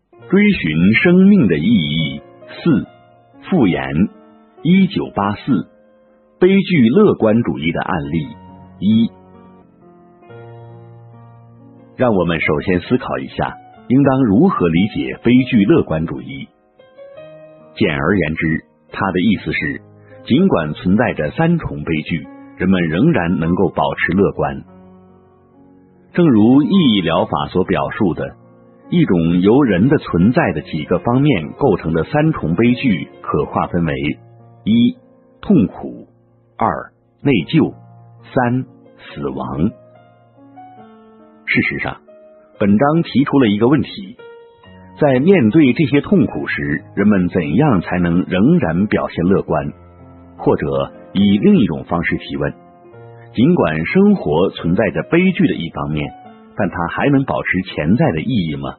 追寻生命的意义4复言1984悲剧乐观主义的案例1。让我们首先思考一下，应当如何理解悲剧乐观主义。简而言之，它的意思是，尽管存在着3重悲剧，人们仍然能够保持乐观。正如意义疗法所表述的，一种由人的存在的几个方面构成的3重悲剧可划分为1痛苦、2内疚、3死亡。事实上，本章提出了一个问题，在面对这些痛苦时，人们怎样才能仍然表现乐观？或者以另一种方式提问，尽管生活存在着悲剧的一方面，但它还能保持潜在的意义吗？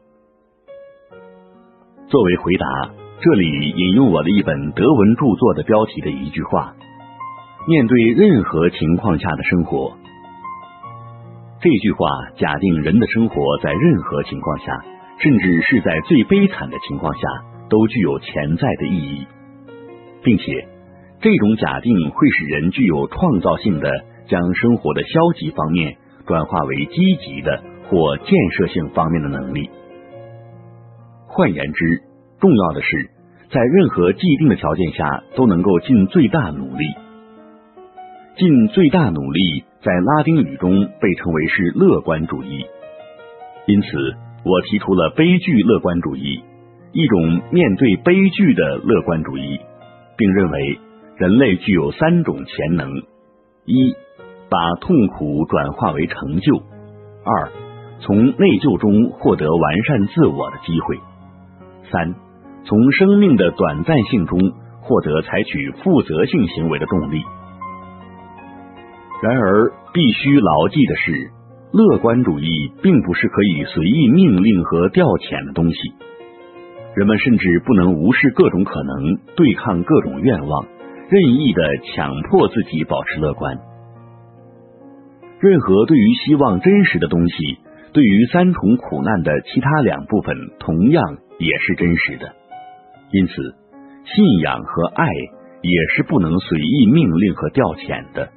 作为回答，这里引用我的一本德文著作的标题的一句话：面对任何情况下的生活。这句话假定人的生活在任何情况下，甚至是在最悲惨的情况下，都具有潜在的意义，并且这种假定会使人具有创造性的将生活的消极方面转化为积极的或建设性方面的能力。换言之，重要的是，在任何既定的条件下都能够尽最大努力。尽最大努力在拉丁语中被称为是乐观主义。因此，我提出了悲剧乐观主义，一种面对悲剧的乐观主义，并认为人类具有3种潜能：一、把痛苦转化为成就；二、从内疚中获得完善自我的机会；三、从生命的短暂性中获得采取负责性行为的动力。然而，必须牢记的是，乐观主义并不是可以随意命令和调遣的东西。人们甚至不能无视各种可能，对抗各种愿望，任意的强迫自己保持乐观。任何对于希望真实的东西，对于3重苦难的其他2部分同样也是真实的。因此，信仰和爱也是不能随意命令和调遣的。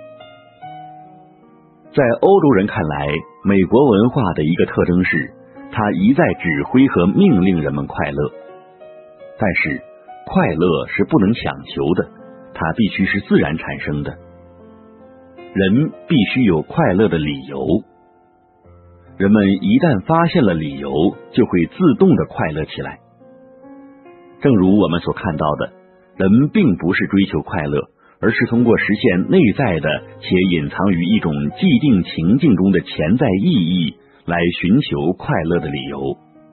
在欧洲人看来，美国文化的一个特征是，它一再指挥和命令人们快乐。但是，快乐是不能强求的，它必须是自然产生的。人必须有快乐的理由。人们一旦发现了理由，就会自动的快乐起来。正如我们所看到的，人并不是追求快乐，而是通过实现内在的且隐藏于一种既定情境中的潜在意义来寻求快乐的理由。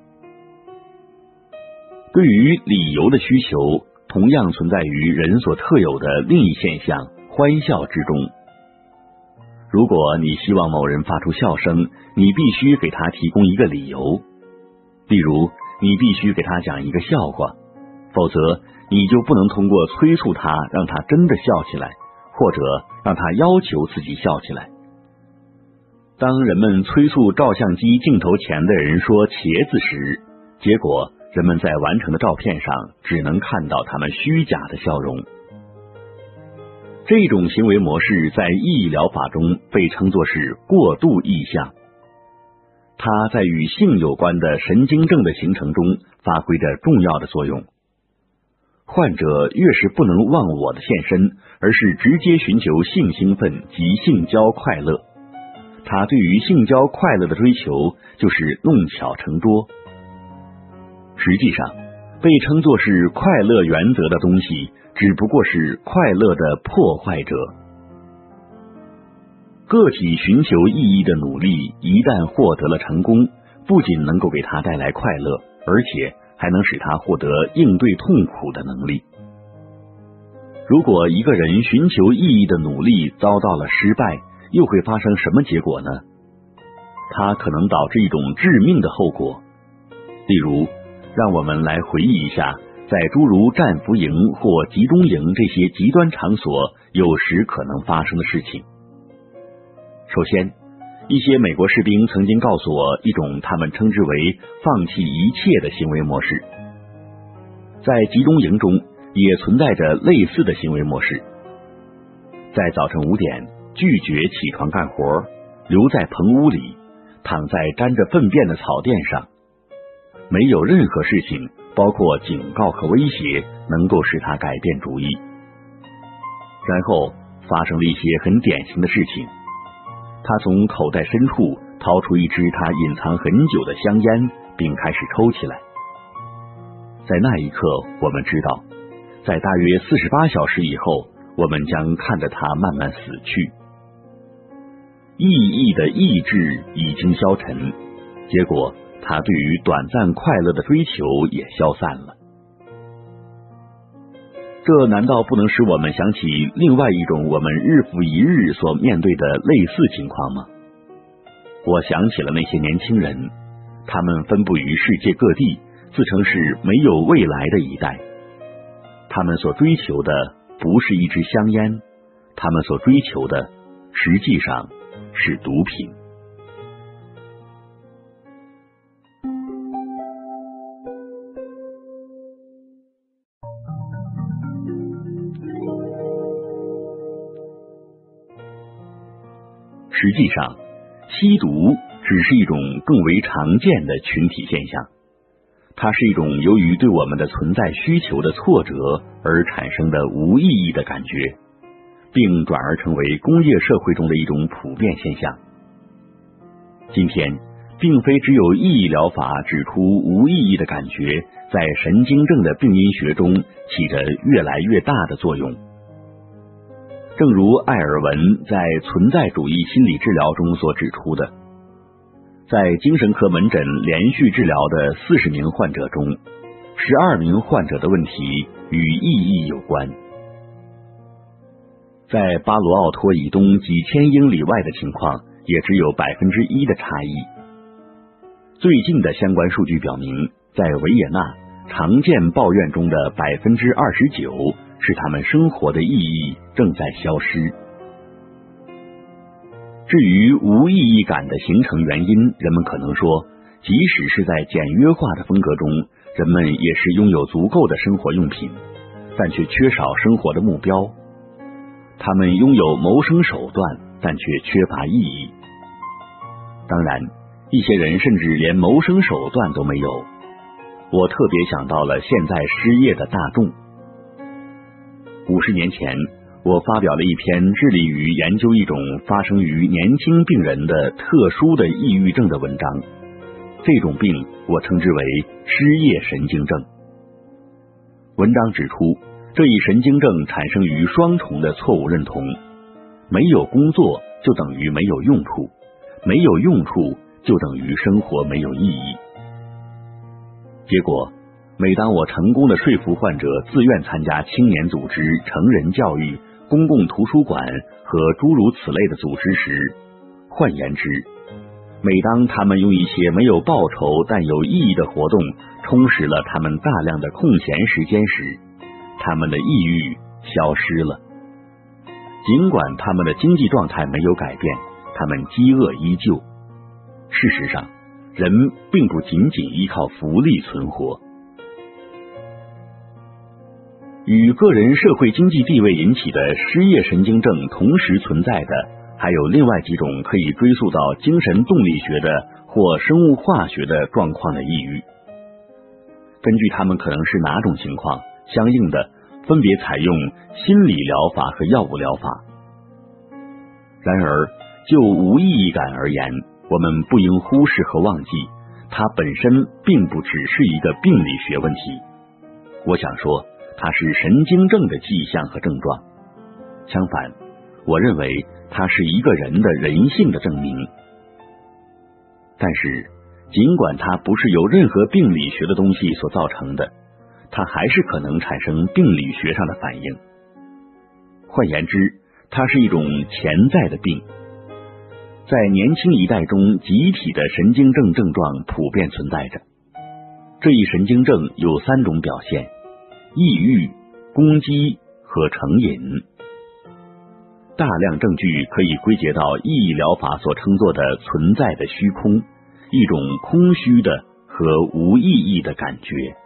对于理由的需求，同样存在于人所特有的另一现象——欢笑之中。如果你希望某人发出笑声，你必须给他提供一个理由。例如，你必须给他讲一个笑话，否则你就不能通过催促他让他真的笑起来，或者让他要求自己笑起来。当人们催促照相机镜头前的人说茄子时，结果人们在完成的照片上只能看到他们虚假的笑容。这种行为模式在意义疗法中被称作是过度意向，它在与性有关的神经症的形成中发挥着重要的作用。患者越是不能忘我的现身，而是直接寻求性兴奋及性交快乐，他对于性交快乐的追求就是弄巧成拙。实际上，被称作是快乐原则的东西，只不过是快乐的破坏者。个体寻求意义的努力一旦获得了成功，不仅能够给他带来快乐，而且还能使他获得应对痛苦的能力。如果一个人寻求意义的努力遭到了失败，又会发生什么结果呢？它可能导致一种致命的后果。例如，让我们来回忆一下，在诸如战俘营或集中营这些极端场所有时可能发生的事情。首先， 一些美国士兵曾经告诉我一种他们称之为放弃一切的行为模式。在集中营中也存在着类似的行为模式。在早晨5点拒绝起床干活，留在棚屋里，躺在沾着粪便的草垫上，没有任何事情，包括警告和威胁，能够使他改变主意。然后发生了一些很典型的事情，他从口袋深处掏出一支他隐藏很久的香烟，并开始抽起来。在那一刻，我们知道，在大约48小时以后，我们将看着他慢慢死去。意义的意志已经消沉，结果他对于短暂快乐的追求也消散了。这难道不能使我们想起另外一种我们日复一日所面对的类似情况吗？我想起了那些年轻人，他们分布于世界各地，自称是没有未来的一代。他们所追求的不是一支香烟，他们所追求的实际上是毒品。实际上，吸毒只是一种更为常见的群体现象，它是一种由于对我们的存在需求的挫折而产生的无意义的感觉，并转而成为工业社会中的一种普遍现象。今天，并非只有意义疗法指出无意义的感觉在神经症的病因学中起着越来越大的作用。正如艾尔文在存在主义心理治疗中所指出的，在精神科门诊连续治疗的40名患者中，12名患者的问题与意义有关。在巴罗奥托以东几千英里外的情况也只有1%的差异。最近的相关数据表明，在维也纳，常见抱怨中的29%是他们生活的意义正在消失。至于无意义感的形成原因，人们可能说，即使是在简约化的风格中，人们也是拥有足够的生活用品，但却缺少生活的目标。他们拥有谋生手段，但却缺乏意义。当然，一些人甚至连谋生手段都没有。我特别想到了现在失业的大众。50年前，我发表了一篇致力于研究一种发生于年轻病人的特殊的抑郁症的文章。这种病我称之为失业神经症。文章指出，这一神经症产生于双重的错误认同：没有工作就等于没有用处，没有用处就等于生活没有意义。结果，每当我成功的说服患者自愿参加青年组织、成人教育、公共图书馆和诸如此类的组织时，换言之，每当他们用一些没有报酬但有意义的活动充实了他们大量的空闲时间时，他们的抑郁消失了。尽管他们的经济状态没有改变，他们饥饿依旧。事实上，人并不仅仅依靠福利存活。与个人社会经济地位引起的失业神经症同时存在的，还有另外几种可以追溯到精神动力学的或生物化学的状况的抑郁。根据他们可能是哪种情况，相应的分别采用心理疗法和药物疗法。然而，就无意义感而言，我们不应忽视和忘记，它本身并不只是一个病理学问题。我想说，它是神经症的迹象和症状。相反，我认为它是一个人的人性的证明。但是，尽管它不是由任何病理学的东西所造成的，它还是可能产生病理学上的反应。换言之，它是一种潜在的病。在年轻一代中，集体的神经症症状普遍存在着。这一神经症有3种表现：抑郁、攻击和成瘾。 大量证据可以归结到意义疗法所称作的存在的虚空，一种空虚的和无意义的感觉。